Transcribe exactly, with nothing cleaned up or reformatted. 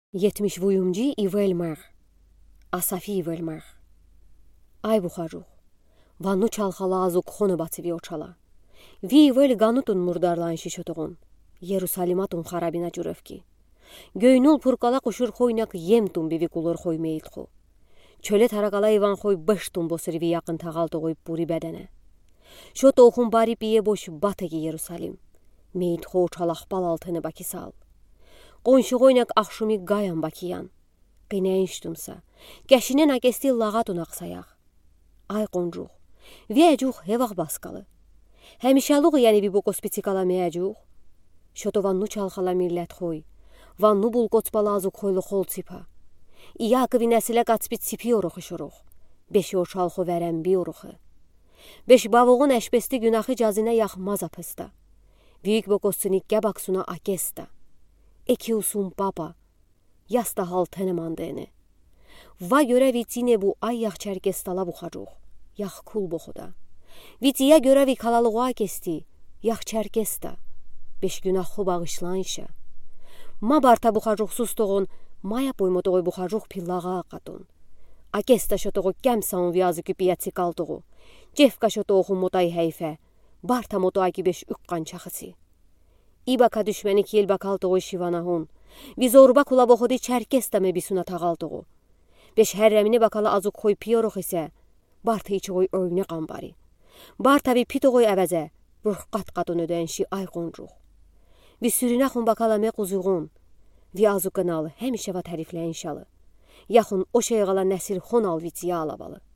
yetmiş vuyumci i velmer. Asafi velmer. Ay buxaruq. Vannu çalxalazuk xonu batsivi oçala. Vi vel ganutun murdarlan şişotuğun. Yerusalimatun xarabina cüröfki. Göynul purqala quşur xoynak yemtun bivi qulur xoy meyitxu. Çöle taraqala ivan xoy bıştun bosirvi yaqın tağaltı qoy puri bədənə. Şoto oxun bari biye boş bategi Yerusalim. Meyit xo çalaq balaltını baki sal. Qonşu qoynak axşumi qayan bakiyan. Qinəyin ştumsa. Gəşinin agesti lağatun aqsayaq. Ay qoncuq. Viəcuq hevaq baskalı. Həmişaluq yəni bir bokos pitikala məyəcuq. Şoto vannu çalxala millət xoy. Vannu bul qoçbalazuk xoylu xol tsipa. İyaqıvi nəsilə qaçbit sipi oruxu şuruq. Beşi o çalxu vərən bi oruxu. Beş bavoğun əşbesti günahı cazinə yaxmaz apısta. Viyik bokossunik gəbaksuna akesta. Eki usun baba. Yasta hal tənəmandığını. Va görə vitine bu ay yax çərkestala buxacuq. Yax kul boxuda. Vitiyə görə vi kalalığa kesti. Yax çərkesta. Beş günahı bağışlan işə. Ma barta buxacuq sustoğun. Maya boymotoğu buxacuq pillağa qatun. Akesta şotoğu gəmsaun viyazı küpiyətsi qaldığı. Cefka şotoğu motay heyfə. Barta motoğu ki beş üqqan çaxısı. İbaka düşmənik yel bakaldığı şivanahun. Vi zorba kula boxudi çərkesta me bisuna tağaldığı. Beş hərrəmini bakala azuk xoy piyoruq isə. Barta içi qoy övnə qambari. Barta vi pitoğu əvəzə. Ruh qat qatun ödənşi ay qoncuq. Vi sürünəxun bakala me quzuğun. Vi azuk qanalı həmişə va təriflə inşalı. Yaxın o şey qala nəsil xon al vitiyə alabalı.